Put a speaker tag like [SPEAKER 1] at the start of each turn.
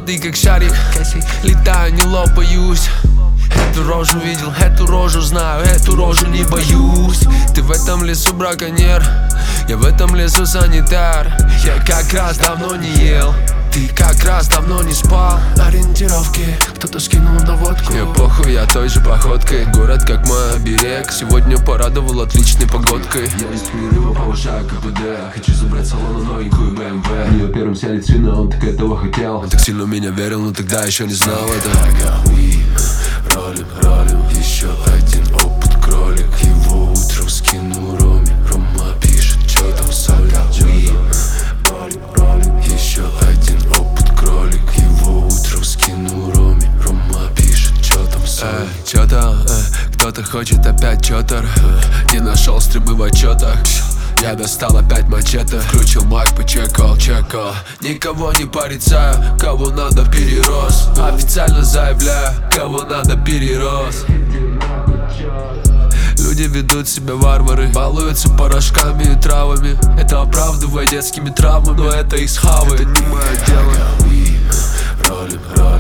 [SPEAKER 1] плотный как шарик, летаю, не лопаюсь. Эту рожу видел, эту рожу знаю, эту рожу не боюсь. Ты в этом лесу браконьер, я в этом лесу санитар. Я как раз давно не ел, ты как раз давно не спал. Ориентировки, кто-то скинул наводку. Мне похуй, я той же походкой. Город как мой оберег, сегодня порадовал отличной погодкой.
[SPEAKER 2] Я инструирую, повышаю КПД. Хочу забрать салон на новенькую BMW. Ее первым сядет свина, он так этого хотел.
[SPEAKER 1] Он так сильно в меня верил, но тогда еще не знал это.
[SPEAKER 2] Ролим, ролим, еще один опыт кролик. Его утром скину Роме. Рома пишет, что там соля. Ролим, ролим, еще один опыт кролик. Его утром скину Роме. Рома пишет, что там соля.
[SPEAKER 1] Чё там, кто-то хочет опять чётер. Не нашел стримы в отчетах. Я достал опять мачете, включил маг, почекал. Никого не порицаю, кого надо перерос. Официально заявляю, кого надо перерос. Люди ведут себя варвары, балуются порошками и травами. Это оправдывая детскими травмами, но это их схавы. Это не мое дело.
[SPEAKER 2] Ролим, ролим.